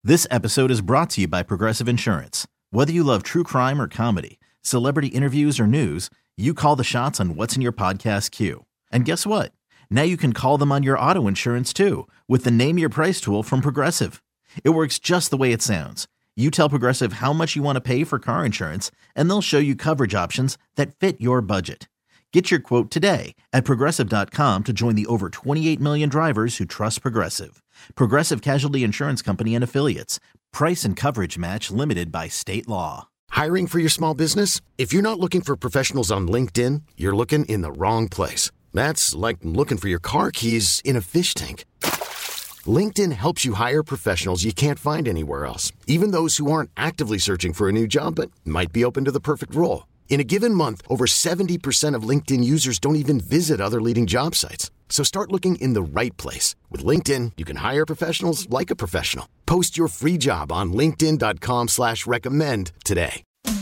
This episode is brought to you by Progressive Insurance. Whether you love true crime or comedy, celebrity interviews or news, you call the shots on what's in your podcast queue. And guess what? Now you can call them on your auto insurance too with the Name Your Price tool from Progressive. It works just the way it sounds. You tell Progressive how much you want to pay for car insurance, and they'll show you coverage options that fit your budget. Get your quote today at Progressive.com to join the over 28 million drivers who trust Progressive. Progressive Casualty Insurance Company and Affiliates. Price and coverage match limited by state law. Hiring for your small business? If you're not looking for professionals on LinkedIn, you're looking in the wrong place. That's like looking for your car keys in a fish tank. LinkedIn helps you hire professionals you can't find anywhere else, even those who aren't actively searching for a new job but might be open to the perfect role. In a given month, over 70% of LinkedIn users don't even visit other leading job sites. So start looking in the right place. With LinkedIn, you can hire professionals like a professional. Post your free job on linkedin.com/recommend today.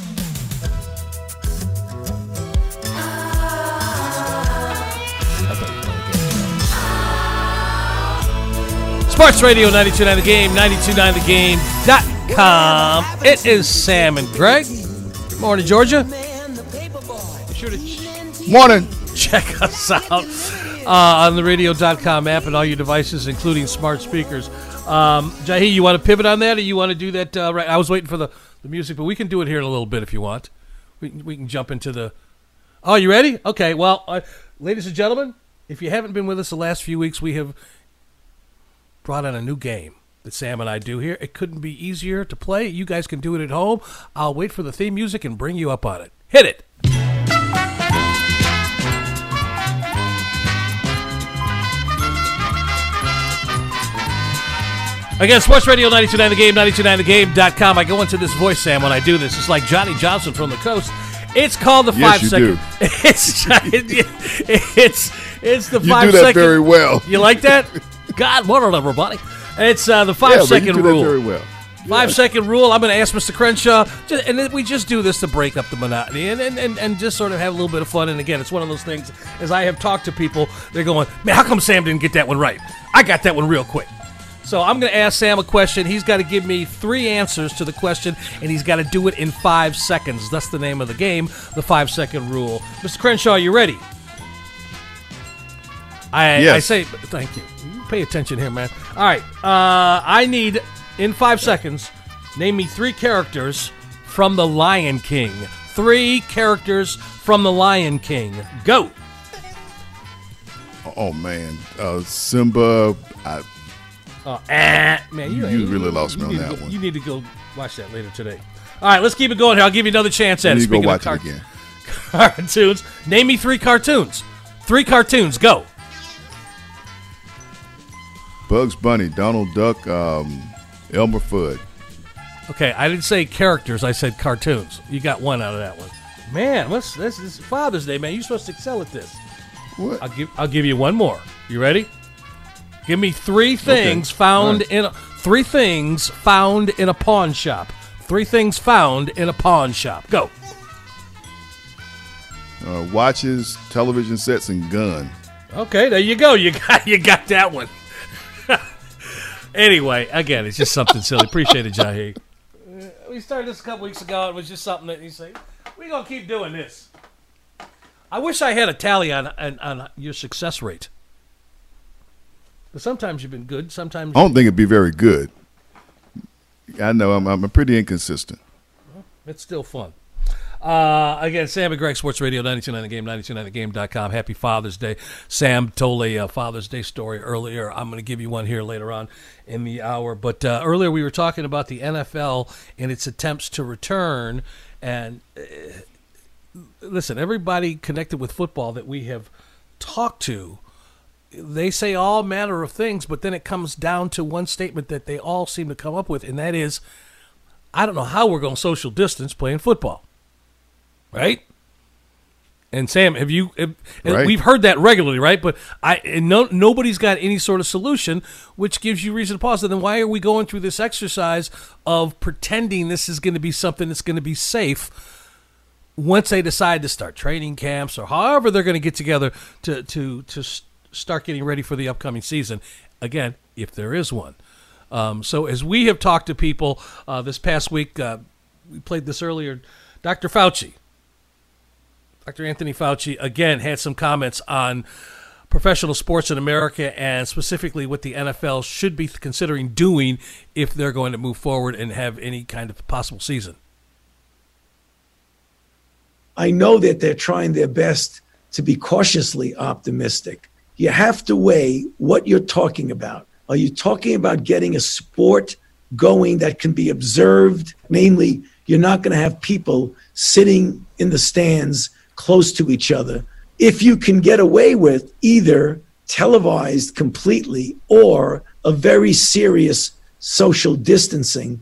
Sports Radio 92.9 The Game, 92.9thegame.com. It is Sam and Greg. Good morning, Georgia. Be sure to Morning. check us out on the radio.com app and all your devices, including smart speakers. Jahi, you want to pivot on that, or you want to do that right? I was waiting for the music, but we can do it here in a little bit if you want. We can jump into the... Oh, you ready? Okay, well, ladies and gentlemen, if you haven't been with us the last few weeks, we have brought on a new game that Sam and I do here. It couldn't be easier to play. You guys can do it at home. I'll wait for the theme music and bring you up on it. Hit it. Again, Sports Radio 92.9 The Game, 92.9thegame.com. I go into this voice, Sam, when I do this. It's like Johnny Johnson from the coast. It's called the 5 second. It's the 5 second. You do that very well. You like that? God, what everybody. It's the 5 second rule. That very well. 5 second rule. I'm going to ask Mr. Crenshaw, and then we just do this to break up the monotony and just sort of have a little bit of fun. And again, it's one of those things, as I have talked to people, they're going, man, how come Sam didn't get that one right? I got that one real quick. So I'm going to ask Sam a question. He's got to give me 3 answers to the question, and he's got to do it in 5 seconds. That's the name of the game, the 5 second rule. Mr. Crenshaw, you ready? Yes. I say, thank you. You pay attention here, man. All right. I need, in 5 seconds, name me 3 characters from The Lion King. 3 characters from The Lion King. Go. Oh, man. Simba. Man, you really lost me on that one. You need to go watch that later today. All right, let's keep it going here. I'll give you another chance at it. You go watch it again. Cartoons. Name me 3 cartoons. 3 cartoons. Go. Bugs Bunny, Donald Duck, Elmer Fudd. Okay, I didn't say characters. I said cartoons. You got 1 out of that one. Man, this is Father's Day, man. You're supposed to excel at this. What? I'll give you 1 more. You ready? Give me 3 things found in 3 things found in a pawn shop. 3 things found in a pawn shop. Go. Watches, television sets, and gun. Okay, there you go. You got that one. Anyway, again, it's just something silly. Appreciate it, Jahi. We started this a couple weeks ago. It was just something that you say, we're going to keep doing this. I wish I had a tally on your success rate. But sometimes you've been good. Sometimes I don't think it'd be very good. I know I'm pretty inconsistent. Well, it's still fun. Again, Sam and Greg, Sports Radio 92.9 The Game, 92.9thegame.com. Happy Father's Day. Sam told a Father's Day story earlier. I'm going to give you one here later on in the hour. But earlier we were talking about the NFL and its attempts to return. And listen, everybody connected with football that we have talked to, they say all manner of things, but then it comes down to one statement that they all seem to come up with, and that is, I don't know how we're going to social distance playing football. Right? And Sam, Right. We've heard that regularly, right? But nobody's got any sort of solution, which gives you reason to pause. And then why are we going through this exercise of pretending this is going to be something that's going to be safe once they decide to start training camps or however they're going to get together to start getting ready for the upcoming season? Again, if there is one. So as we have talked to people this past week, we played this earlier, Dr. Fauci, Dr. Anthony Fauci, again, had some comments on professional sports in America and specifically what the NFL should be considering doing if they're going to move forward and have any kind of possible season. I know that they're trying their best to be cautiously optimistic. You have to weigh what you're talking about. Are you talking about getting a sport going that can be observed? Namely, you're not going to have people sitting in the stands close to each other. If you can get away with either televised completely or a very serious social distancing.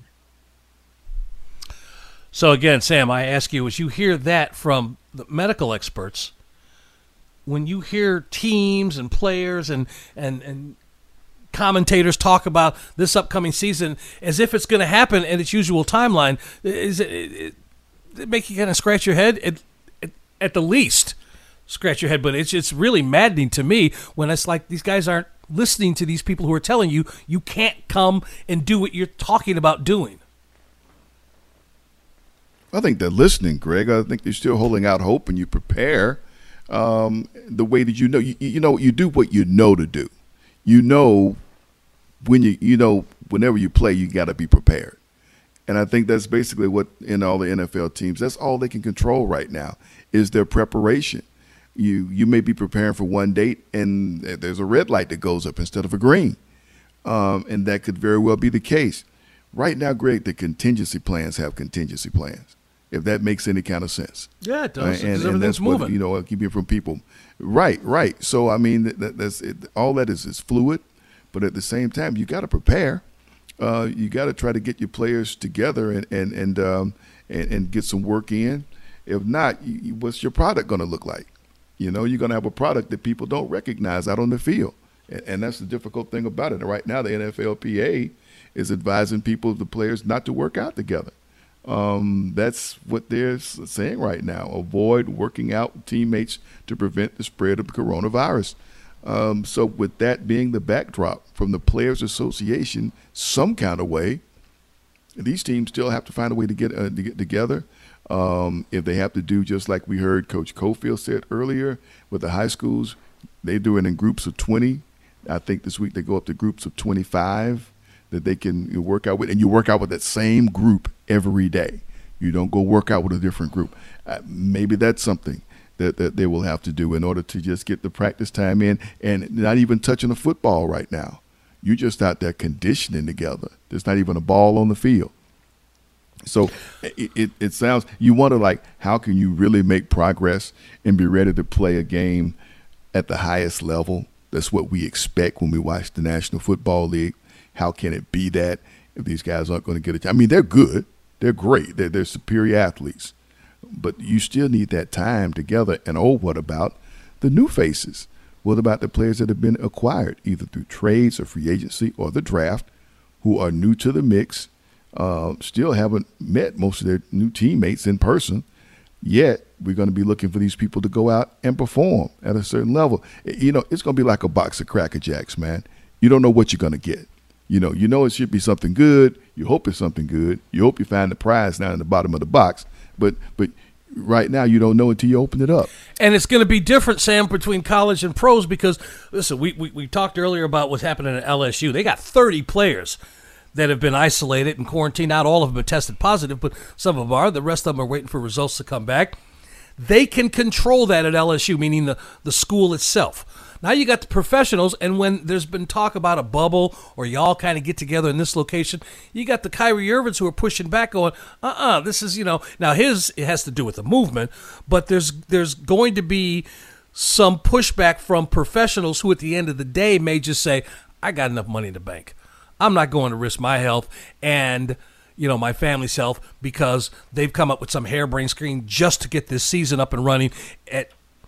So again, Sam, I ask you, as you hear that from the medical experts, when you hear teams and players and commentators talk about this upcoming season as if it's going to happen in its usual timeline, it make you kind of scratch your head? At the least, scratch your head. But it's really maddening to me when it's like these guys aren't listening to these people who are telling you you can't come and do what you're talking about doing. I think they're listening, Greg. I think they're still holding out hope, and you prepare the way that you know. You do what you know to do. You know whenever you play, you got to be prepared. And I think that's basically what in all the NFL teams, that's all they can control right now is their preparation. You may be preparing for one date and there's a red light that goes up instead of a green. And that could very well be the case. Right now, Greg, the contingency plans have contingency plans, if that makes any kind of sense. Yeah, it does. And that's moving. What, I keep hearing from people. Right. So, I mean, that's it. All that is fluid. But at the same time, you got to prepare. You got to try to get your players together and get some work in. If not, what's your product going to look like? You're going to have a product that people don't recognize out on the field. And that's the difficult thing about it. And right now, the NFLPA is advising the players not to work out together. That's what they're saying right now. Avoid working out with teammates to prevent the spread of the coronavirus. So with that being the backdrop from the Players Association, some kind of way, these teams still have to find a way to get together. If they have to do just like we heard Coach Cofield said earlier with the high schools, they do it in groups of 20. I think this week they go up to groups of 25 that they can work out with. And you work out with that same group every day. You don't go work out with a different group. Maybe that's something that they will have to do in order to just get the practice time in and not even touching a football right now. You're just out there conditioning together. There's not even a ball on the field. So it sounds, you wonder, like, how can you really make progress and be ready to play a game at the highest level? That's what we expect when we watch the National Football League. How can it be that if these guys aren't going to get it? I mean, they're good. They're great. They're superior athletes. But you still need that time together. And what about the new faces? What about the players that have been acquired either through trades or free agency or the draft who are new to the mix, still haven't met most of their new teammates in person, yet we're going to be looking for these people to go out and perform at a certain level. It's going to be like a box of Cracker Jacks, man. You don't know what you're going to get. You know it should be something good. You hope it's something good. You hope you find the prize down in the bottom of the box. But right now you don't know until you open it up. And it's going to be different, Sam, between college and pros because, listen, we talked earlier about what's happening at LSU. They got 30 players that have been isolated and quarantined. Not all of them have tested positive, but some of them are. The rest of them are waiting for results to come back. They can control that at LSU, meaning the school itself. Now you got the professionals, and when there's been talk about a bubble or y'all kind of get together in this location, you got the Kyrie Irvings who are pushing back going, this is, now it has to do with the movement, but there's going to be some pushback from professionals who at the end of the day may just say, I got enough money in the bank. I'm not going to risk my health and my family's health because they've come up with some harebrained scheme just to get this season up and running at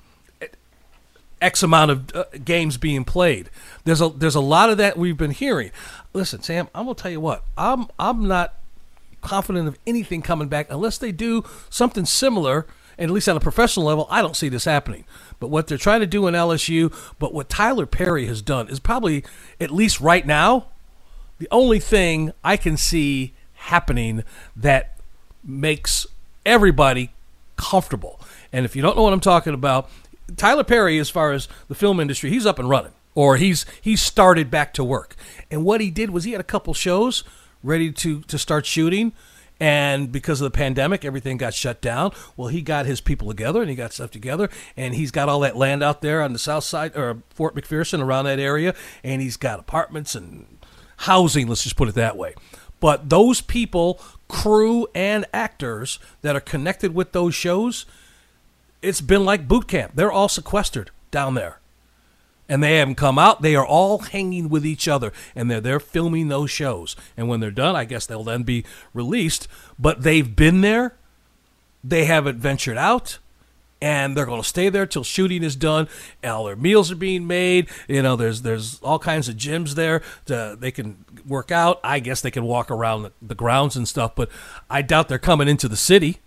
X amount of games being played. There's a lot of that we've been hearing. Listen, Sam, I'm gonna tell you what. I'm not confident of anything coming back unless they do something similar. And at least on a professional level, I don't see this happening. But what they're trying to do in LSU, but what Tyler Perry has done is probably, at least right now, the only thing I can see happening that makes everybody comfortable. And if you don't know what I'm talking about, Tyler Perry, as far as the film industry, he's up and running, or he's started back to work. And what he did was he had a couple shows ready to start shooting, and because of the pandemic, everything got shut down. Well, he got his people together, and he got stuff together, and he's got all that land out there on the south side, or Fort McPherson, around that area, and he's got apartments and housing, let's just put it that way. But those people, crew and actors that are connected with those shows, it's been like boot camp. They're all sequestered down there. And they haven't come out. They are all hanging with each other, and they're filming those shows. And when they're done, I guess they'll then be released. But they've been there. They haven't ventured out, and they're going to stay there till shooting is done. All their meals are being made. You know, there's all kinds of gyms there. They can work out. I guess they can walk around the grounds and stuff. But I doubt they're coming into the city.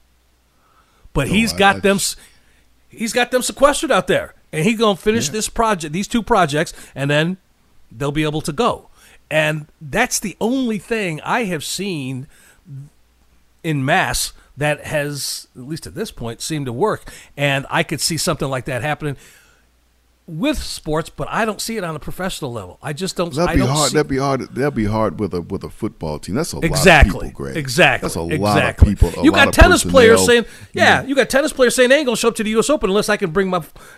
But he's got them sequestered out there. And he's going to finish this project, these two projects, and then they'll be able to go. And that's the only thing I have seen in mass that has, at least at this point, seemed to work. And I could see something like that happening with sports, but I don't see it on a professional level. I just don't. That'd be hard with a football team. That's a lot of people, Greg. Exactly. That's a lot of people. You got tennis players saying, you got tennis players saying they ain't gonna show up to the U.S. Open unless I can bring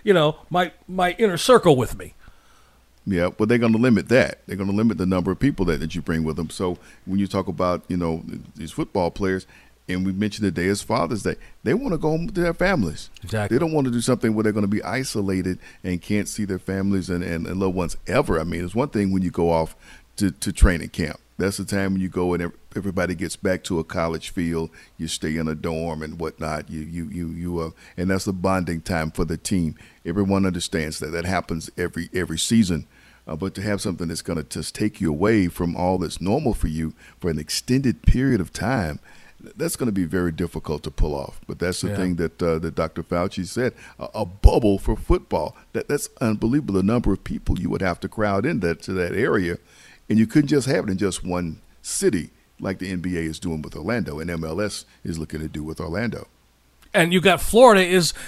my inner circle with me. Yeah, but they're going to limit that. They're going to limit the number of people that you bring with them. So when you talk about these football players. And we mentioned today is Father's Day. They want to go home to their families. Exactly. They don't want to do something where they're going to be isolated and can't see their families and loved ones ever. I mean, it's one thing when you go off to training camp. That's the time when you go and everybody gets back to a college field. You stay in a dorm and whatnot. And that's the bonding time for the team. Everyone understands that happens every season. But to have something that's going to just take you away from all that's normal for you for an extended period of time, that's going to be very difficult to pull off. But that's the thing that Dr. Fauci said, a bubble for football. That's unbelievable, the number of people you would have to crowd to that area. And you couldn't just have it in just one city like the NBA is doing with Orlando and MLS is looking to do with Orlando. And you got Florida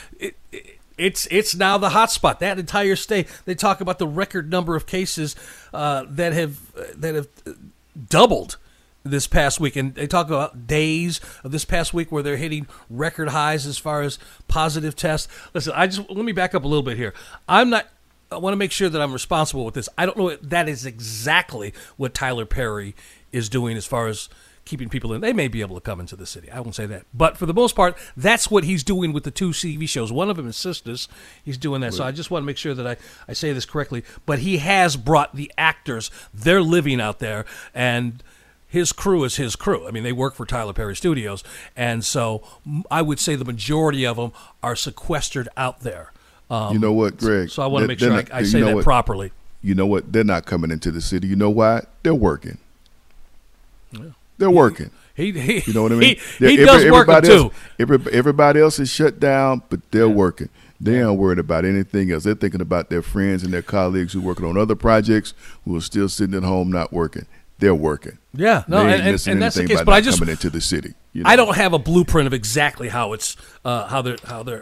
it's now the hot spot. That entire state, they talk about the record number of cases that have doubled this past week, and they talk about days of this past week where they're hitting record highs as far as positive tests. Listen, let me back up a little bit here. I want to make sure that I'm responsible with this. I don't know if that is exactly what Tyler Perry is doing as far as keeping people in. They may be able to come into the city. I won't say that. But for the most part, that's what he's doing with the two TV shows. One of them is Sisters. He's doing that. Right. So I just want to make sure that I say this correctly. But he has brought the actors. They're living out there, and his crew is his crew. I mean, they work for Tyler Perry Studios, and so I would say the majority of them are sequestered out there. You know what, Greg? So I want to make sure I say that properly. You know what? They're not coming into the city. You know why? They're working. Yeah. They're working. You know what I mean? He does work too. Everybody else is shut down, but they're working. They aren't worried about anything else. They're thinking about their friends and their colleagues who are working on other projects who are still sitting at home not working. They're working. Yeah, no, and that's the case. But I just coming into the city. I don't have a blueprint of exactly how it's how they're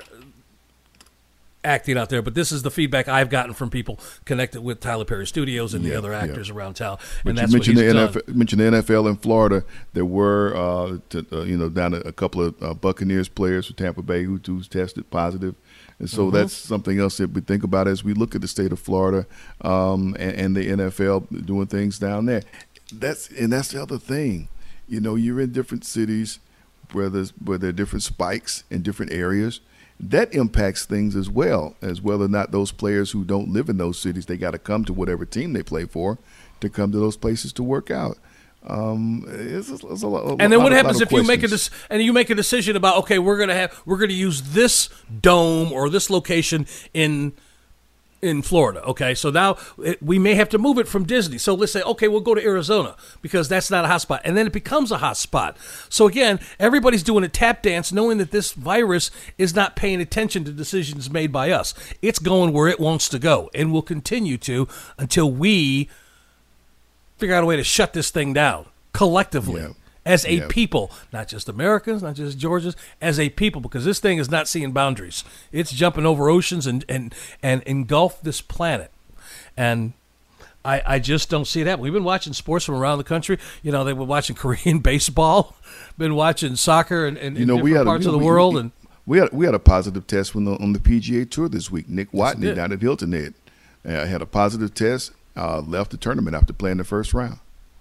acting out there, but this is the feedback I've gotten from people connected with Tyler Perry Studios and the other actors around town. But and that's you mentioned what he's done. Mentioned the NFL in Florida. There were down a couple of Buccaneers players for Tampa Bay who tested positive. And so that's something else that we think about as we look at the state of Florida and the NFL doing things down there. That's the other thing. You're in different cities where there are different spikes in different areas. That impacts things as well as whether or not those players who don't live in those cities, they got to come to whatever team they play for to come to those places to work out. It's a lot, and then what happens if you make a decision about, okay, we're going to use this dome or this location in Florida. Okay, so now we may have to move it from Disney. So let's say, okay, we'll go to Arizona because that's not a hot spot, and then it becomes a hot spot. So again, everybody's doing a tap dance, knowing that this virus is not paying attention to decisions made by us. It's going where it wants to go, and will continue to until we figure out a way to shut this thing down collectively. Yeah. As a people, not just Americans, not just Georgians, as a people, because this thing is not seeing boundaries. It's jumping over oceans and engulf this planet. And I just don't see it happen. We've been watching sports from around the country. They've been watching Korean baseball, been watching soccer in different parts of the world. And we had a positive test on the PGA Tour this week. Nick Watney down at Hilton Head had a positive test, left the tournament after playing the first round.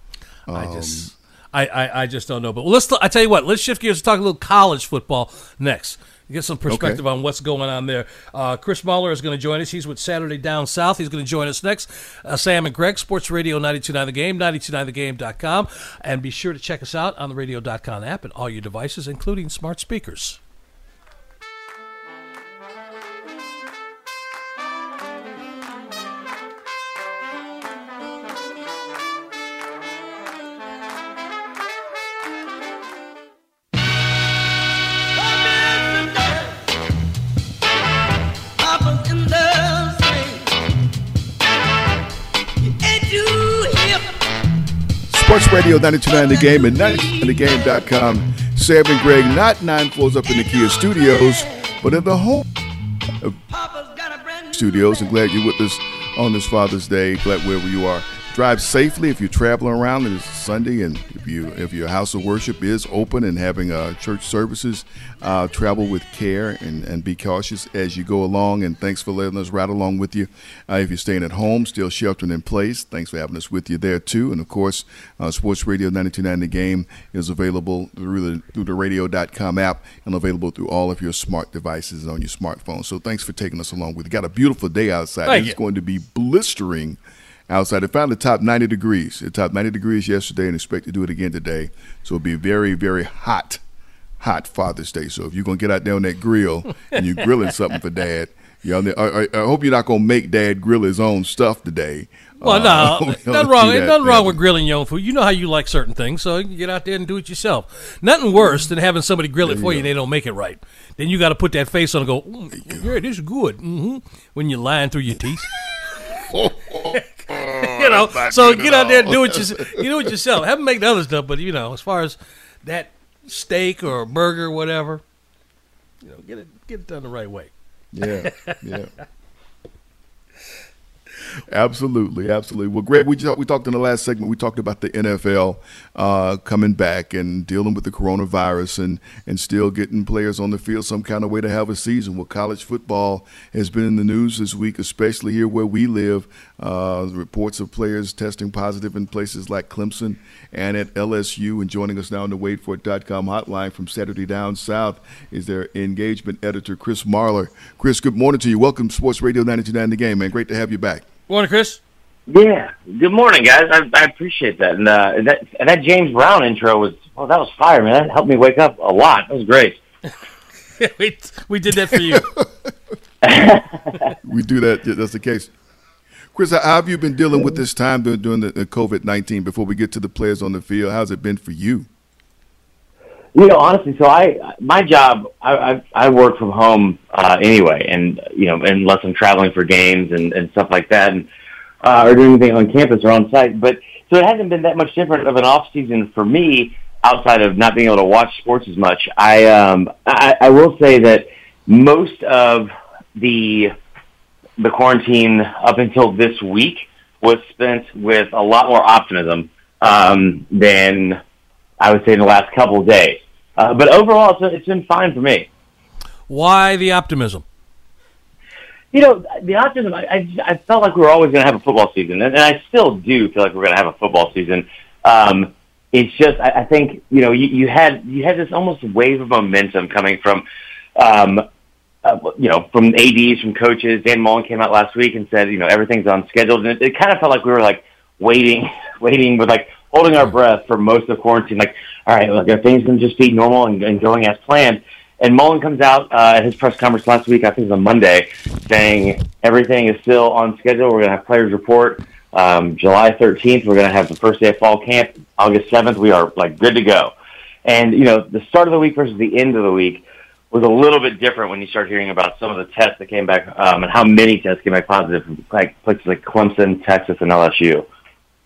I just don't know. But I tell you what, let's shift gears and talk a little college football next. Get some perspective on what's going on there. Chris Muller is going to join us. He's with Saturday Down South. He's going to join us next. Sam and Greg, Sports Radio 92.9 The Game, 92.9thegame.com. And be sure to check us out on the radio.com app and all your devices, including smart speakers. Sports Radio 92.9 The Game and 92.9thegame.com. Sam and Greg, not 9 floors up in the Kia studios, but in the home studios. And glad you're with us on this Father's Day. Glad wherever you are. Drive safely if you're traveling around. It's Sunday, and if your house of worship is open and having church services, travel with care and be cautious as you go along. And thanks for letting us ride along with you. If you're staying at home, still sheltering in place, thanks for having us with you there too. And of course, Sports Radio 92.9 The Game is available through the radio.com app and available through all of your smart devices on your smartphone. So thanks for taking us along with you. Got a beautiful day outside. It's going to be blistering outside. It found the top 90 degrees. It topped 90 degrees yesterday and expect to do it again today. So it'll be a very, very hot Father's Day. So if you're going to get out there on that grill and you're grilling something for Dad, I hope you're not going to make Dad grill his own stuff today. Well, no, nothing wrong. Ain't nothing wrong with grilling your own food. You know how you like certain things, so you can get out there and do it yourself. Nothing worse than having somebody grill it for you and they don't make it right. Then you got to put that face on and go, yeah, this is good. When you're lying through your teeth. So get out there and do it yourself. Have them make the other stuff, but as far as that steak or burger, whatever, get it done the right way. Yeah. Absolutely. Well, Greg, we talked in the last segment. We talked about the NFL coming back and dealing with the coronavirus and still getting players on the field some kind of way to have a season. Well, college football has been in the news this week, especially here where we live. Reports of players testing positive in places like Clemson and at LSU. And joining us now on the WadeFord.com hotline from Saturday Down South is their engagement editor, Chris Marler. Chris, good morning to you. Welcome to Sports Radio 92.9 The Game, man. Great to have you back. Morning, Chris. Yeah. Good morning, guys. I appreciate that. And that James Brown intro that was fire, man. That helped me wake up a lot. That was great. we did that for you. We do that. That's the case. Chris, how have you been dealing with this time during the COVID-19 before we get to the players on the field? How's it been for you? Honestly, so my job, I work from home anyway, and unless I'm traveling for games and stuff like that, and or doing anything on campus or on site. But so it hasn't been that much different of an off season for me outside of not being able to watch sports as much. I will say that most of the quarantine up until this week was spent with a lot more optimism than I would say in the last couple of days. But overall, it's been fine for me. Why the optimism? The optimism, I felt like we were always going to have a football season, and I still do feel like we're going to have a football season. It's just, I think, you had this almost wave of momentum coming from, from ADs, from coaches. Dan Mullen came out last week and said, everything's on schedule. And it kind of felt like we were like waiting with like holding our breath for most of the quarantine. Like, all right, are things going to just be normal and going as planned? And Mullen comes out at his press conference last week, I think it was on Monday, saying everything is still on schedule. We're going to have players report July 13th. We're going to have the first day of fall camp. August 7th, we are like good to go. And, the start of the week versus the end of the week was a little bit different when you start hearing about some of the tests that came back and how many tests came back positive from like places like Clemson, Texas, and LSU.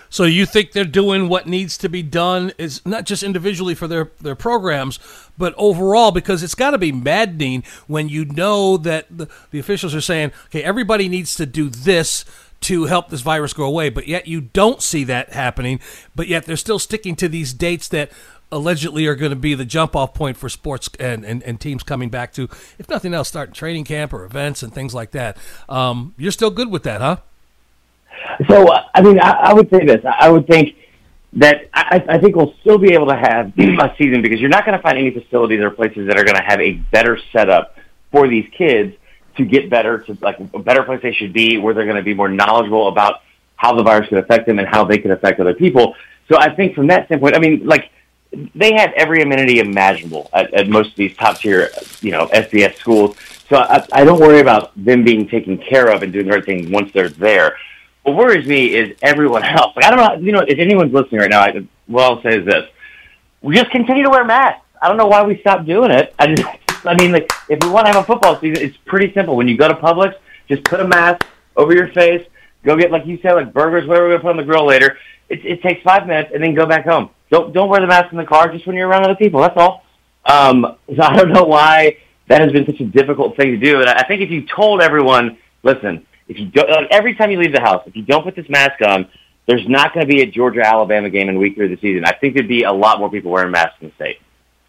So you think they're doing what needs to be done, is not just individually for their programs, but overall, because it's got to be maddening when you know that the officials are saying, okay, everybody needs to do this to help this virus go away, but yet you don't see that happening, but yet they're still sticking to these dates that allegedly are going to be the jump-off point for sports and teams coming back to, if nothing else, starting training camp or events and things like that. You're still good with that, huh? So, I mean, I would say this. I would think that I think we'll still be able to have a season because you're not going to find any facilities or places that are going to have a better setup for these kids to get better, to like a better place they should be, where they're going to be more knowledgeable about how the virus can affect them and how they can affect other people. So I think from that standpoint, I mean, like, they have every amenity imaginable at most of these top-tier, SBS schools. So I don't worry about them being taken care of and doing the right thing once they're there. What worries me is everyone else. Like, I don't know, if anyone's listening right now, what I'll say is this. We just continue to wear masks. I don't know why we stopped doing it. I mean, like, if we want to have a football season, it's pretty simple. When you go to Publix, just put a mask over your face, go get, like you said, like burgers, whatever we're going to put on the grill later. It takes 5 minutes, and then go back home. Don't wear the mask in the car just when you're around other people. That's all. So I don't know why that has been such a difficult thing to do. And I think if you told everyone, listen, if you don't, like, every time you leave the house, if you don't put this mask on, there's not going to be a Georgia-Alabama game in week 3 of the season. I think there'd be a lot more people wearing masks in the state.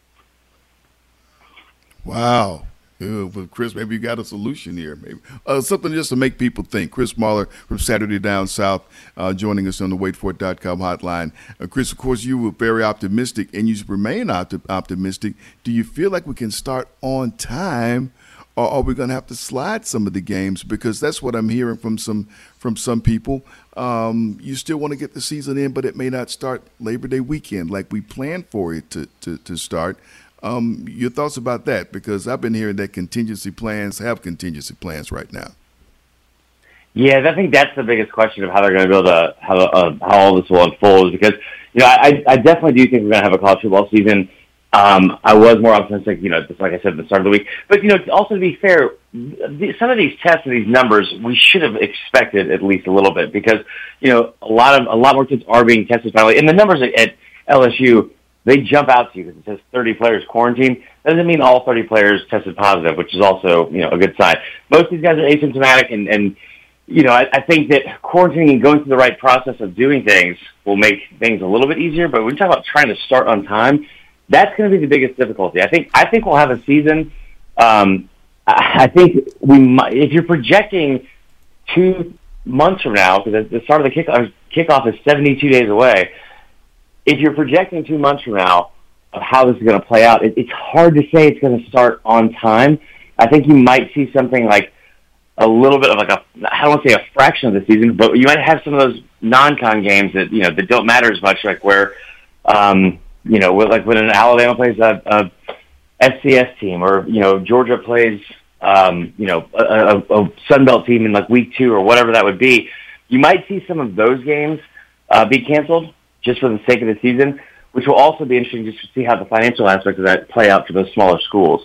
Wow. Well, Chris, maybe you got a solution here. Maybe something just to make people think. Chris Mahler from Saturday Down South joining us on the waitforit.com hotline. Chris, of course, you were very optimistic, and you remain optimistic. Do you feel like we can start on time, or are we going to have to slide some of the games? Because that's what I'm hearing from some people. You still want to get the season in, but it may not start Labor Day weekend like we planned for it to start. Your thoughts about that? Because I've been hearing that contingency plans right now. Yeah, I think that's the biggest question of how they're going to be able to how all this will unfold. Because I definitely do think we're going to have a college football season. I was more optimistic, just like I said at the start of the week. But also to be fair, some of these tests and these numbers we should have expected at least a little bit because a lot more kids are being tested finally, and the numbers at LSU. They jump out to you because it says 30 players quarantined. That doesn't mean all 30 players tested positive, which is also, a good sign. Most of these guys are asymptomatic, and I think that quarantining and going through the right process of doing things will make things a little bit easier. But when you talk about trying to start on time, that's going to be the biggest difficulty. I think we'll have a season. I think we might, if you're projecting 2 months from now, because the start of the kickoff is 72 days away. If you're projecting 2 months from now of how this is going to play out, it's hard to say it's going to start on time. I think you might see something like a little bit of like I don't want to say a fraction of the season, but you might have some of those non-con games that that don't matter as much, like where like when an Alabama plays a FCS team, or Georgia plays a Sun Belt team in like week 2 or whatever that would be. You might see some of those games be canceled, just for the sake of the season, which will also be interesting just to see how the financial aspects of that play out for those smaller schools.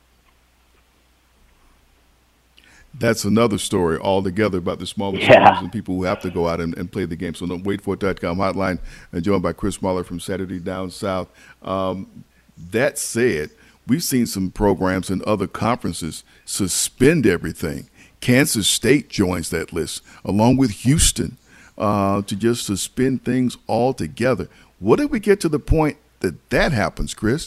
That's another story altogether about the smaller schools and people who have to go out and play the game. So the waitforit.com hotline, joined by Chris Mahler from Saturday Down South. That said, we've seen some programs in other conferences suspend everything. Kansas State joins that list, along with Houston. To just suspend things altogether. What if we get to the point that happens, Chris?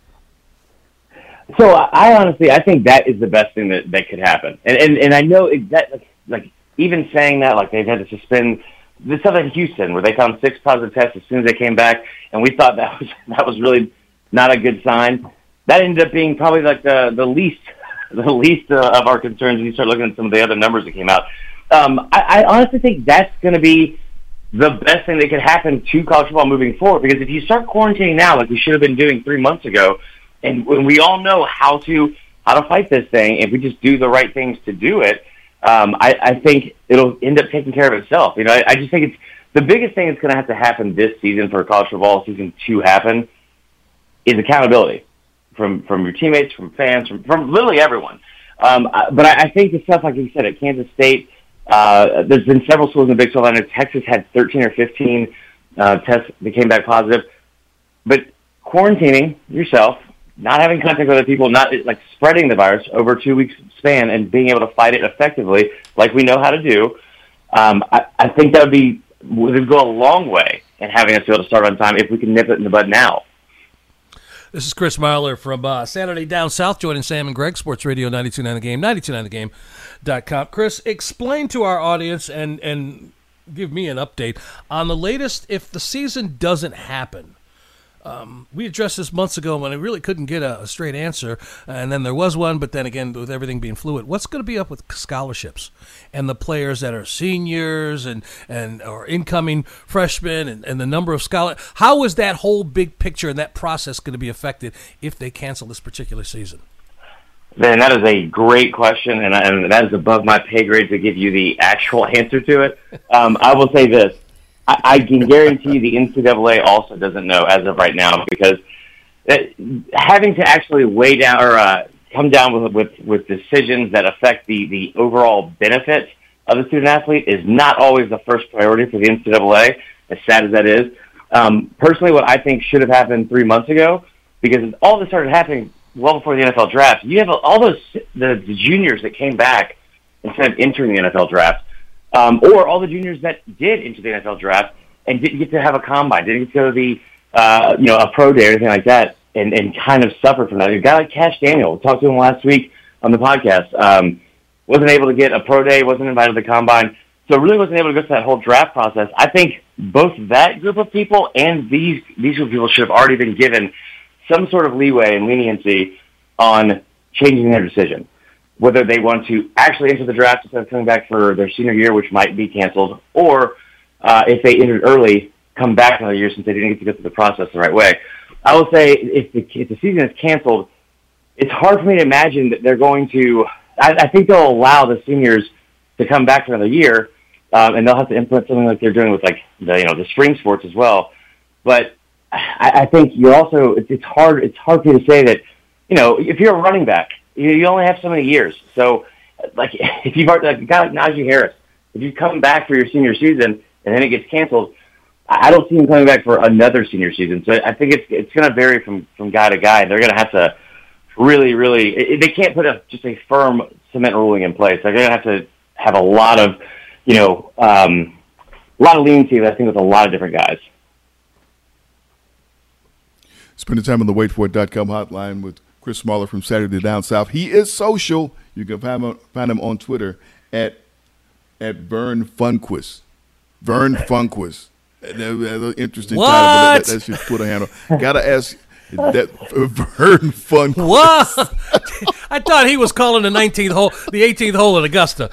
So I think that is the best thing that could happen. And I know that like even saying that, like they've had to suspend the stuff in Houston where they found 6 positive tests as soon as they came back, and we thought that was really not a good sign. That ended up being probably like the least of our concerns when you start looking at some of the other numbers that came out. I honestly think that's going to be the best thing that could happen to college football moving forward, because if you start quarantining now, like we should have been doing 3 months ago, and when we all know how to fight this thing, if we just do the right things to do it, I think it'll end up taking care of itself. I just think it's the biggest thing that's going to have to happen this season for college football season to happen is accountability from your teammates, from fans, from literally everyone. But I think the stuff like you said at Kansas State. There's been several schools in the Big 12. I know Texas had 13 or 15 tests that came back positive. But quarantining yourself, not having contact with other people, not like spreading the virus over a 2 weeks span and being able to fight it effectively like we know how to do, I think that would go a long way in having us be able to start on time if we can nip it in the bud now. This is Chris Marler from Saturday Down South, joining Sam and Greg, Sports Radio 92.9 The Game, 92.9thegame.com. Chris, explain to our audience and give me an update on the latest if the season doesn't happen. We addressed this months ago when I really couldn't get a straight answer, and then there was one, but then again, with everything being fluid, what's going to be up with scholarships and the players that are seniors and or incoming freshmen and the number of scholars? How is that whole big picture and that process going to be affected if they cancel this particular season? Man, that is a great question, and that is above my pay grade to give you the actual answer to it. I will say this. I can guarantee you the NCAA also doesn't know as of right now, because having to actually weigh down or come down with decisions that affect the overall benefits of the student athlete is not always the first priority for the NCAA, as sad as that is. Personally, what I think should have happened 3 months ago, because all this started happening well before the NFL draft, you have all those the juniors that came back instead of entering the NFL draft. Or all the juniors that did enter the NFL draft and didn't get to have a combine, didn't get to go to the, a pro day or anything like that, and kind of suffered from that. A guy like Cash Daniel, we talked to him last week on the podcast, wasn't able to get a pro day, wasn't invited to the combine, so really wasn't able to go through that whole draft process. I think both that group of people and these group of people should have already been given some sort of leeway and leniency on changing their decision, whether they want to actually enter the draft instead of coming back for their senior year, which might be canceled, or if they entered early, come back another year since they didn't get to go through the process the right way. I will say if the season is canceled, it's hard for me to imagine that they're going to – I think they'll allow the seniors to come back for another year, and they'll have to implement something like they're doing with like the spring sports as well. But I think you're also – it's hard for you to say that, if you're a running back, you only have so many years. So, like, if you've already, like a guy like Najee Harris, if you come back for your senior season and then it gets canceled, I don't see him coming back for another senior season. So I think it's going to vary from guy to guy. They're going to have to really, they can't put just a firm cement ruling in place. They're going to have a lot of, leniency, I think, with a lot of different guys. Spending time on the waitforit.com hotline with Chris Marler from Saturday Down South. He is social. You can find him on Twitter at Vern Funquist. Vern Funquist. Interesting title, but that's your Twitter handle. Gotta ask that Vern Funquist. What? I thought he was calling the 18th hole at Augusta.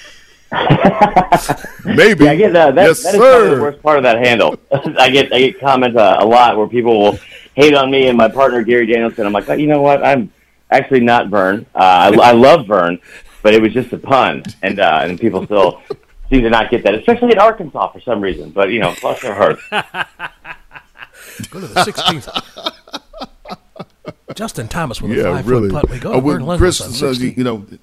Maybe. Yeah, I get that. Yes, that is sir. the worst part of that handle. I get comments a lot where people will hate on me and my partner Gary Danielson. I'm like, you know what? I'm actually not Vern. I love Vern, but it was just a pun, and people still seem to not get that, especially in Arkansas for some reason. But plus their heart. Go to the 16th. Justin Thomas with a 5-foot really. putt. We go to Vern Chris, Lindquist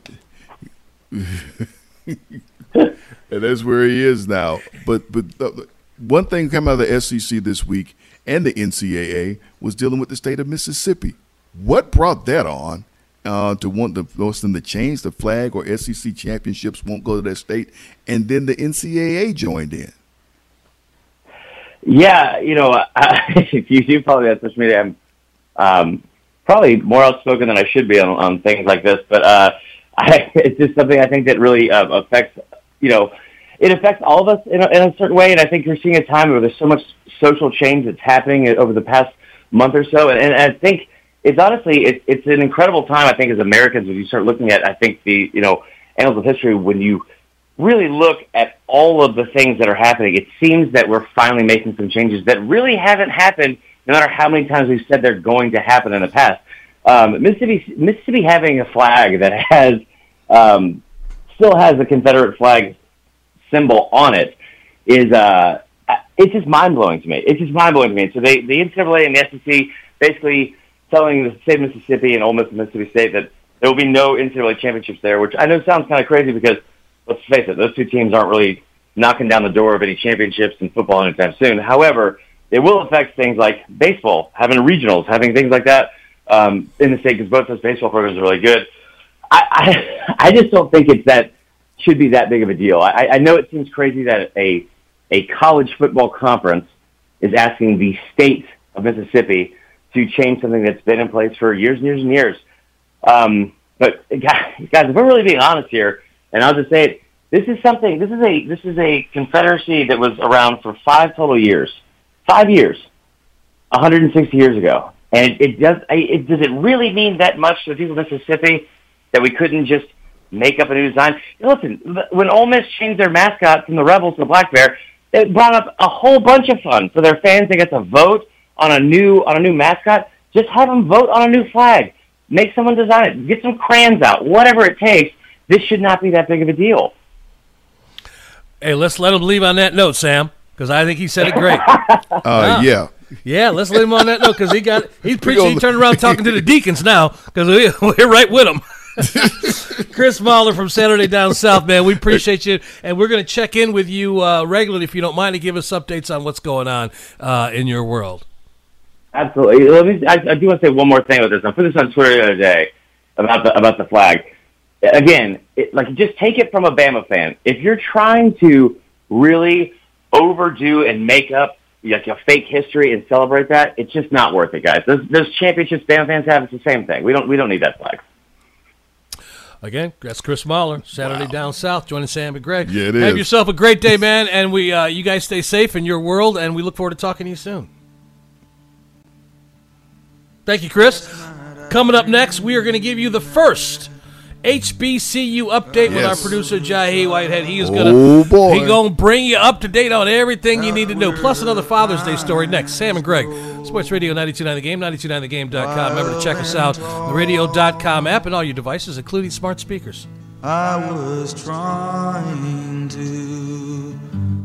and that's where he is now. But one thing coming out of the SEC this week and the NCAA was dealing with the state of Mississippi. What brought that on to want them to change the flag, or SEC championships won't go to that state, and then the NCAA joined in? Yeah, if you do follow me on social media, I'm probably more outspoken than I should be on things like this, but it's just something I think that really affects, it affects all of us in a certain way, and I think you're seeing a time where there's so much social change that's happening over the past month or so, and I think it's honestly, it's an incredible time, I think, as Americans, when you start looking at, I think, the, annals of history, when you really look at all of the things that are happening, it seems that we're finally making some changes that really haven't happened, no matter how many times we've said they're going to happen in the past. Mississippi having a flag that has still has the Confederate flag symbol on it is it's just mind blowing to me. So the NCAA and the SEC basically telling the state of Mississippi and Ole Miss and Mississippi State that there will be no NCAA championships there, which I know sounds kind of crazy because let's face it, those two teams aren't really knocking down the door of any championships in football anytime soon. However, it will affect things like baseball, having regionals, having things like that in the state, because both those baseball programs are really good. I just don't think should be that big of a deal. I know it seems crazy that a college football conference is asking the state of Mississippi to change something that's been in place for years and years and years. But guys, if we're really being honest here, and I'll just say it, this is a confederacy that was around for 5 total years. 5 years, 160 years ago. And does it really mean that much to the people of Mississippi that we couldn't just make up a new design? Listen, when Ole Miss changed their mascot from the Rebels to the Black Bear, it brought up a whole bunch of fun for their fans. They get to vote on a new mascot. Just have them vote on a new flag. Make someone design it. Get some crayons out. Whatever it takes. This should not be that big of a deal. Hey, let's let him leave on that note, Sam, because I think he said it great. Yeah. Yeah, let's let him on that note, because he's preaching. He turned around talking to the deacons now, because we're right with him. Chris Mahler from Saturday Down South, man, we appreciate you, and we're going to check in with you regularly, if you don't mind, to give us updates on what's going on in your world. Absolutely. I do want to say one more thing about this. I put this on Twitter the other day about the flag. Again, just take it from a Bama fan. If you're trying to really overdo and make up like a fake history and celebrate that, it's just not worth it, guys. Those championships Bama fans have, it's the same thing. We don't need that flag. Again, that's Chris Mahler, Saturday Down South, joining Sam and Greg. Yeah, it Have is. yourself a great day, man, and you guys stay safe in your world, and we look forward to talking to you soon. Thank you, Chris. Coming up next, we are going to give you the first HBCU update with our producer, Jahi Whitehead. He is going to bring you up to date on everything you need to know, plus another Father's Day story next. Sam and Greg, Sports Radio 92.9 The Game, 92.9thegame.com. Remember to check us out, the radio.com app, and all your devices, including smart speakers. I was trying to.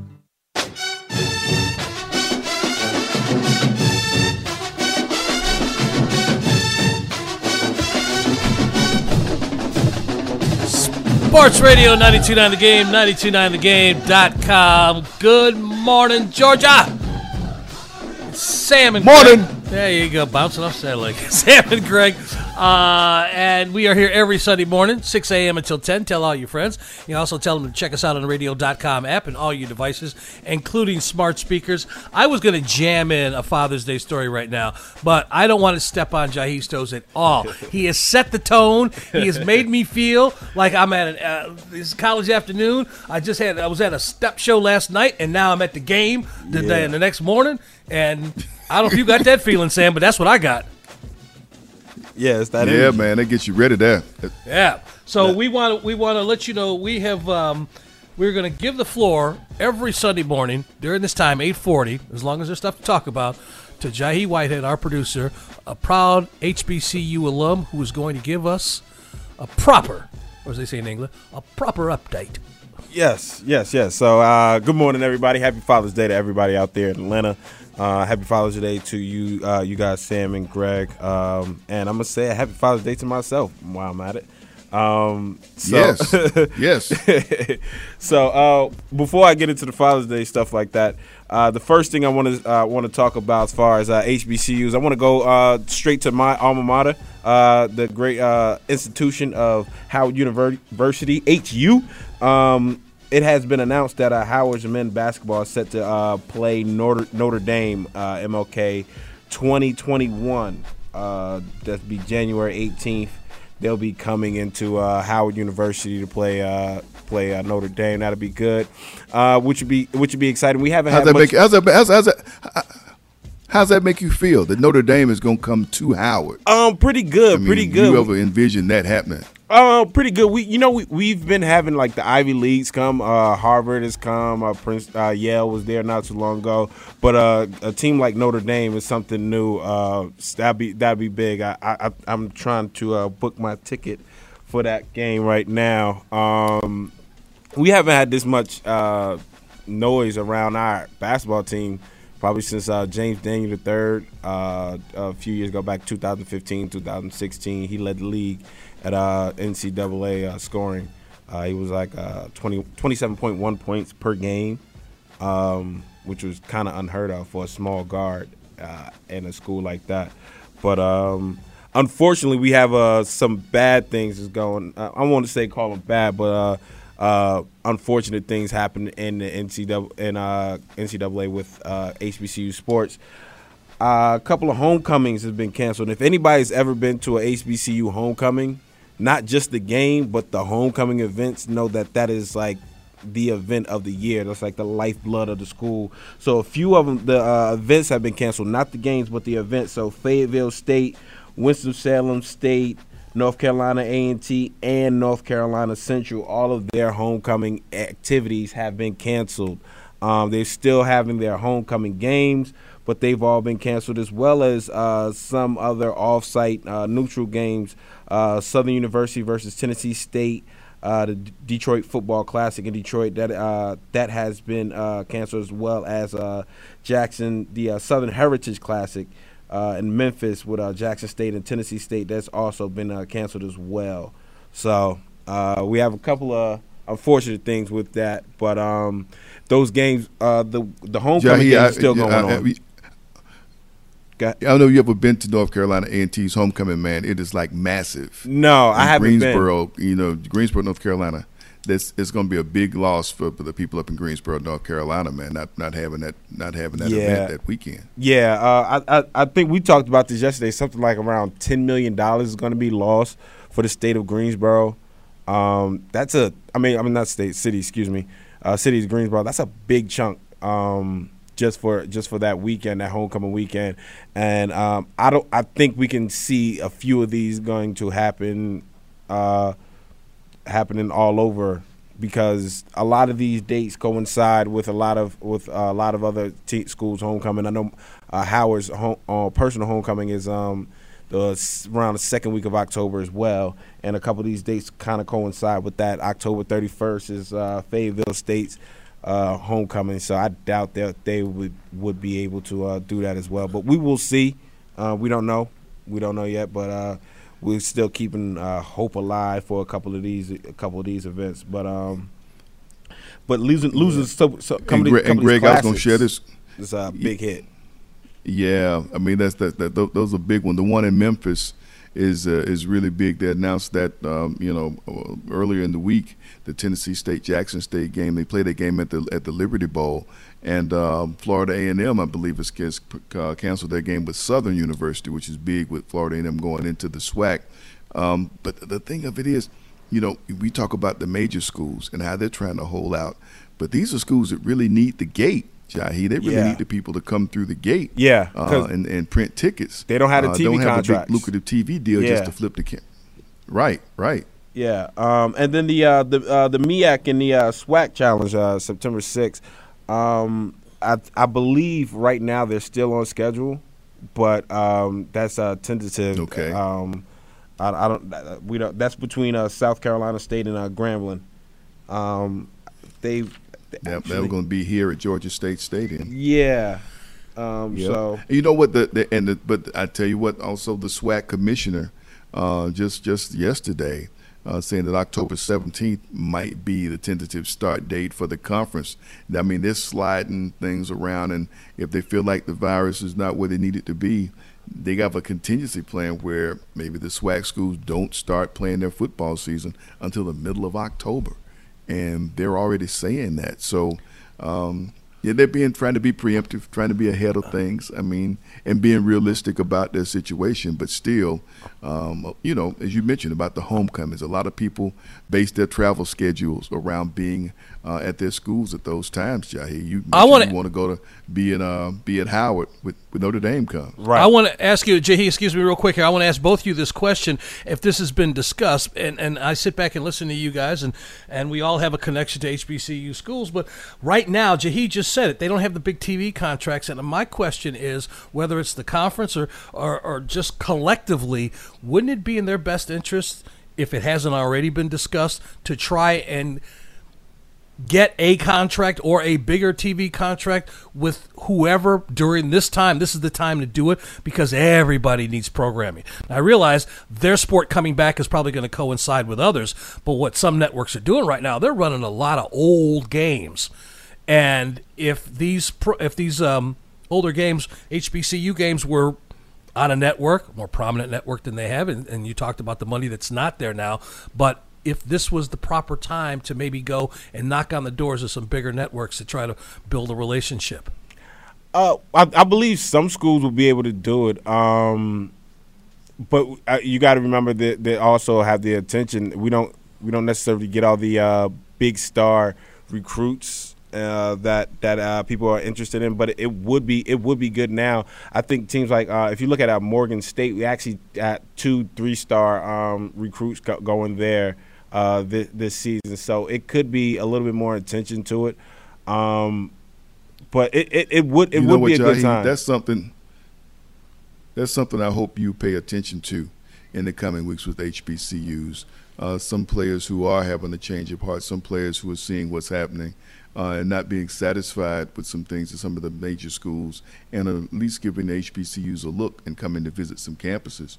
Sports Radio 92.9 The Game, 92.9thegame.com. Good morning, Georgia. Sam and Morning. Greg. There you go, bouncing off satellite. Sam and Greg. And we are here every Sunday morning, 6 a.m. until 10. Tell all your friends. You can also tell them to check us out on the radio.com app and all your devices, including smart speakers. I was going to jam in a Father's Day story right now, but I don't want to step on Jahi's toes at all. He has set the tone. He has made me feel like I'm at this college afternoon. I was at a step show last night, and now I'm at the game the next morning. And I don't know if you got that feeling, Sam, but that's what I got. Yeah, it's that. Yeah, energy. man, that gets you ready there. Yeah. So we want to let you know we have we're going to give the floor every Sunday morning during this time, 8:40, as long as there's stuff to talk about, to Jahi Whitehead, our producer, a proud HBCU alum who is going to give us a proper, or as they say in England, a proper update. Yes. So good morning, everybody. Happy Father's Day to everybody out there in Atlanta. Happy Father's Day to you, you guys, Sam and Greg. And I'm going to say a happy Father's Day to myself while I'm at it. Yes. So before I get into the Father's Day stuff like that, the first thing I want to talk about as far as HBCUs, I want to go straight to my alma mater, the great institution of Howard University, HU. It has been announced that Howard's men's basketball is set to play Notre Dame MLK 2021. That'll be January 18th. They'll be coming into Howard University to play Notre Dame. That'll be good, which would be exciting. We haven't How's that make you feel that Notre Dame is going to come to Howard? pretty Pretty good. good. You ever envision that happening? Pretty good. We've been having like the Ivy Leagues come. Harvard has come. Yale was there not too long ago. But a team like Notre Dame is something new. That'd be big. I'm trying to book my ticket for that game right now. We haven't had this much noise around our basketball team probably since James Daniel III a few years ago, back 2015, 2016. He led the league at NCAA scoring. He was like 27.1 points per game, which was kind of unheard of for a small guard in a school like that. But unfortunately, we have some bad things is going. I want to say call them bad, but unfortunate things happen in the NCAA with HBCU sports. A couple of homecomings has been canceled. If anybody's ever been to a HBCU homecoming, not just the game, but the homecoming events, know that is like the event of the year. That's like the lifeblood of the school. So a few of them, the events have been canceled, not the games, but the events. So Fayetteville State, Winston-Salem State, North Carolina A&T, and North Carolina Central, all of their homecoming activities have been canceled. They're still having their homecoming games, but they've all been canceled, as well as some other off-site neutral games. Southern University versus Tennessee State, the Detroit Football Classic in Detroit, that has been canceled, as well as Jackson, the Southern Heritage Classic in Memphis with Jackson State and Tennessee State. That's also been canceled as well. So we have a couple of unfortunate things with that, but those games, the homecoming games still going on. I don't know if you ever been to North Carolina A&T's homecoming, man. It is like massive. No, I haven't Greensboro, Greensboro, North Carolina. It's going to be a big loss for the people up in Greensboro, North Carolina, man. Not having that event that weekend. Yeah, I think we talked about this yesterday. Something like around $10 million is going to be lost for the state of Greensboro. That's not city. Excuse me, city of Greensboro. That's a big chunk. Just for that weekend, that homecoming weekend, and I think we can see a few of these going to happening all over, because a lot of these dates coincide with a lot of other schools' homecoming. I know Howard's personal homecoming is around the second week of October as well, and a couple of these dates kind of coincide with that. October 31st is Fayetteville State's homecoming, so I doubt that they would be able to do that as well. But we will see. We don't know yet, but we're still keeping hope alive for a couple of these events. But losing Greg, I was going to share this. It's a big hit. Yeah, I mean those are big ones. The one in Memphis is really big. They announced that earlier in the week, the Tennessee State Jackson State game. They played a game at the Liberty Bowl, and Florida A&M, I believe, has canceled their game with Southern University, which is big with Florida A&M going into the SWAC. But the thing of it is, we talk about the major schools and how they're trying to hold out, but these are schools that really need the gate. Jahi, they really need the people to come through the gate, and print tickets. They don't have the TV don't have contracts, a big lucrative TV deal just to flip the camera. Right. Yeah, and then the MEAC and the SWAC Challenge, September 6th. I believe right now they're still on schedule, but that's tentative. Okay. We don't. That's between South Carolina State and Grambling. They're going to be here at Georgia State Stadium. Yeah. So you know what but I tell you what, also the SWAC commissioner just yesterday saying that October 17th might be the tentative start date for the conference. I mean, they're sliding things around, and if they feel like the virus is not where they need it to be, they have a contingency plan where maybe the SWAC schools don't start playing their football season until the middle of October. And they're already saying that. So, they're trying to be preemptive, trying to be ahead of things. I mean, and being realistic about their situation. But still, as you mentioned about the homecomings, a lot of people base their travel schedules around being at their schools at those times. Jahi, you want to go to be at Howard with Notre Dame comes. Right. I want to ask you, Jahi, excuse me real quick here. I want to ask both of you this question, if this has been discussed. And I sit back and listen to you guys, and we all have a connection to HBCU schools. But right now, Jahi just said it. They don't have the big TV contracts. And my question is, whether it's the conference or just collectively, wouldn't it be in their best interest, if it hasn't already been discussed, to try and get a contract or a bigger TV contract with whoever during this time. This is the time to do it because everybody needs programming. Now, I realize their sport coming back is probably going to coincide with others, but what some networks are doing right now, they're running a lot of old games. And if these older games, HBCU games, were on a network, more prominent network than they have, and you talked about the money that's not there now, but if this was the proper time to maybe go and knock on the doors of some bigger networks to try to build a relationship? I believe some schools will be able to do it. But you got to remember that they also have the attention. We don't necessarily get all the big star recruits that people are interested in, but it would be good now. I think teams like if you look at Morgan State, we actually got 2-3 star recruits going there this season, so it could be a little bit more attention to it. But it would be a good time. That's something I hope you pay attention to in the coming weeks with HBCUs. Some players who are having a change of heart, some players who are seeing what's happening and not being satisfied with some things at some of the major schools, and at least giving the HBCUs a look and coming to visit some campuses.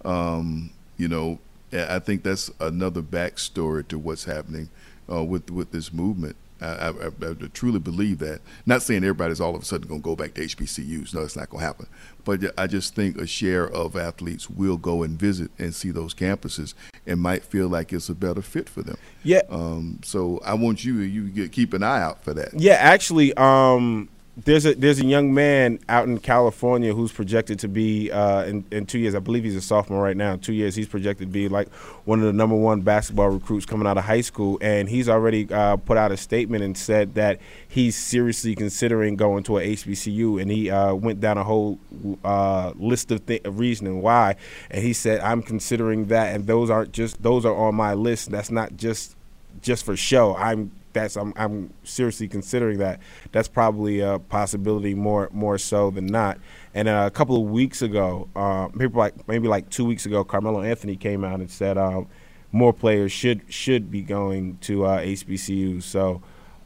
I think that's another backstory to what's happening with this movement. I truly believe that. Not saying everybody's all of a sudden going to go back to HBCUs. No, that's not going to happen. But I just think a share of athletes will go and visit and see those campuses and might feel like it's a better fit for them. Yeah. So I want you keep an eye out for that. Yeah, actually, there's a young man out in California who's projected to be in 2 years. I believe he's a sophomore right now. In 2 years, he's projected to be like one of the number one basketball recruits coming out of high school, and he's already put out a statement and said that he's seriously considering going to a HBCU, and he went down a whole list of reasoning why, and he said, I'm considering that, and those are on my list. That's not just for show. I'm seriously considering that. That's probably a possibility more so than not. And a couple of weeks ago, maybe like 2 weeks ago, Carmelo Anthony came out and said more players should be going to HBCUs. So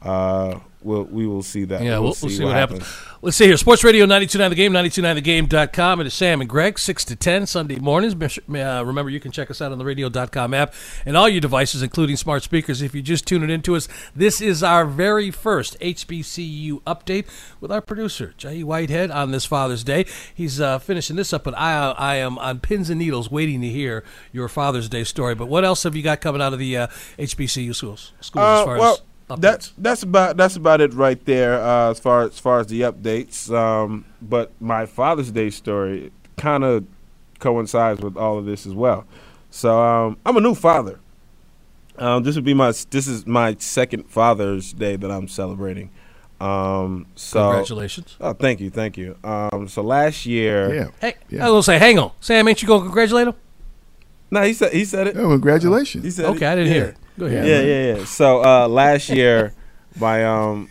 we will see that. Yeah, we'll see what happens. Let's see here. Sports Radio 92.9 The Game, 92.9thegame.com. It is Sam and Greg, 6 to 10 Sunday mornings. Remember, you can check us out on the radio.com app and all your devices, including smart speakers. If you just tuned into us, this is our very first HBCU update with our producer, Jay Whitehead, on this Father's Day. He's finishing this up, but I am on pins and needles waiting to hear your Father's Day story. But what else have you got coming out of the HBCU schools as far as updates? That's about it right there as far as the updates. But my Father's Day story kind of coincides with all of this as well. So I'm a new father. This is my second Father's Day that I'm celebrating. So congratulations! Oh, thank you. So last year, I was gonna say, hang on, Sam, ain't you gonna congratulate him? No, he said it. Oh, congratulations! He said okay, I didn't hear it. Go ahead. Yeah. So last year, my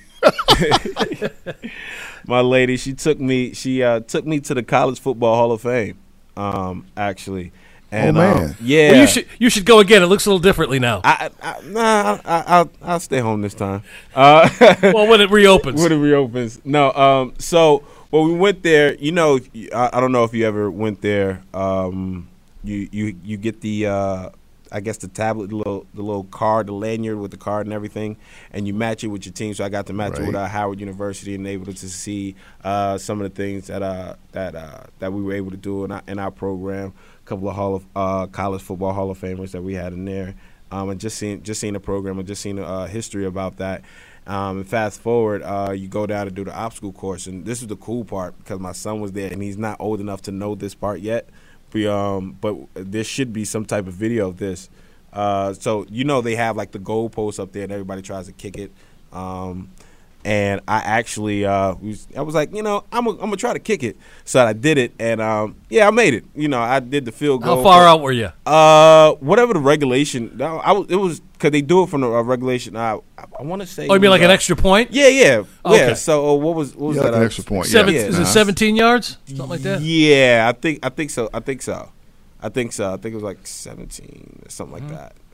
my lady, she took me to the College Football Hall of Fame. Actually, and man, yeah, well, you should go again. It looks a little differently now. I'll stay home this time. Well, when it reopens. No. So when we went there, I don't know if you ever went there. You get the I guess the tablet, the little card, the lanyard with the card and everything, and you match it with your team. So I got to match it with Howard University and able to see some of the things that we were able to do in our program. A couple of college football Hall of Famers that we had in there, and just seeing the program and just seeing the history about that. And fast forward, you go down to do the obstacle course, and this is the cool part because my son was there and he's not old enough to know this part yet. But there should be some type of video of this. So they have like the goalpost up there and everybody tries to kick it. And I actually I was like, I'm gonna try to kick it. So I did it, and I made it. I did the field goal. How far out were you? Whatever the regulation. It was because they do it from the regulation. I want to say. Oh, you mean like an extra point? Yeah. Okay. Yeah. So what was that? Like an extra point. Is it 17 yards? Something like that. Yeah, I think so. I think it was like 17 or something like that.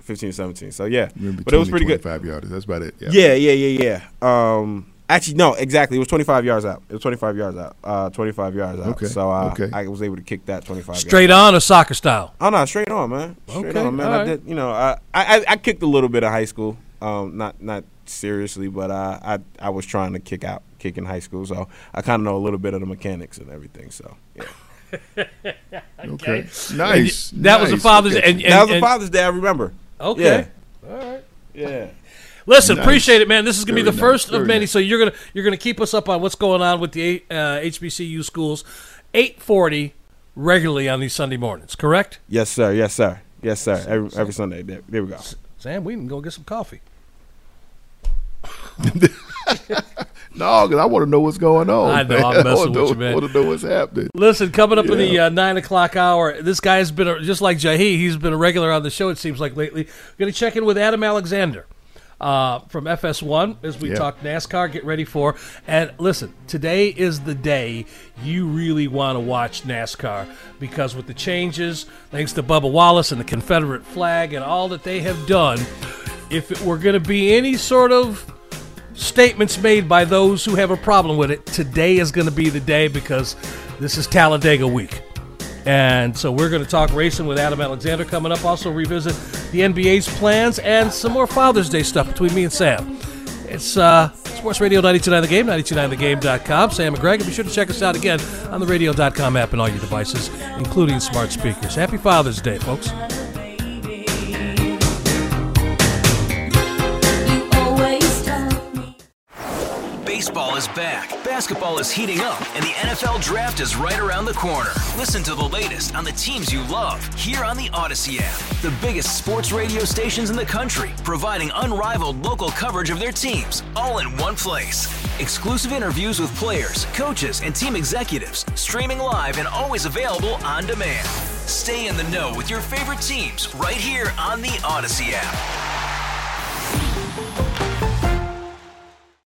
15 or 17. So, yeah. Maybe but it was pretty good. 25 yards. That's about it. Yeah. Actually, no, exactly. It was 25 yards out. 25 yards out. Okay. So okay. I was able to kick that 25 yards. Straight on or soccer style? Oh, no, straight on, man. Straight on, man. All I right. did, I kicked a little bit of high school. Not seriously, but I was trying to kick in high school, so I kind of know a little bit of the mechanics and everything. So yeah. Okay. Nice. That was a Father's Day. And That was a Father's Day. I remember. Okay. Yeah. All right. Yeah. Listen, Nice. appreciate it, man. This is gonna be Very the nice. first of Very many. nice. So you're gonna keep us up on what's going on with the HBCU schools. 8:40 regularly on these Sunday mornings, correct? Yes, sir. Every Sunday. There we go. Sam, we can go get some coffee. No, because I want to know what's going on. I know, man. I'm messing with you, man. I want to know what's happening. Listen, coming up in the Yeah. 9 o'clock hour, this guy has been, just like Jahi, he's been a regular on the show, it seems like lately. We're going to check in with Adam Alexander from FS1 as we talk NASCAR, get ready for. And listen, today is the day you really want to watch NASCAR because with the changes, thanks to Bubba Wallace and the Confederate flag and all that they have done, if it were going to be any sort of statements made by those who have a problem with it, today is going to be the day because this is Talladega week. And so we're going to talk racing with Adam Alexander coming up. Also revisit the NBA's plans and some more Father's Day stuff between me and Sam. It's Sports Radio 92.9 The Game, 92.9thegame.com. Sam and Greg, and be sure to check us out again on the radio.com app and all your devices, including smart speakers. Happy Father's Day, folks. Baseball is back, basketball is heating up, and the NFL Draft is right around the corner. Listen to the latest on the teams you love here on the Odyssey app. The biggest sports radio stations in the country, providing unrivaled local coverage of their teams, all in one place. Exclusive interviews with players, coaches, and team executives, streaming live and always available on demand. Stay in the know with your favorite teams right here on the Odyssey app.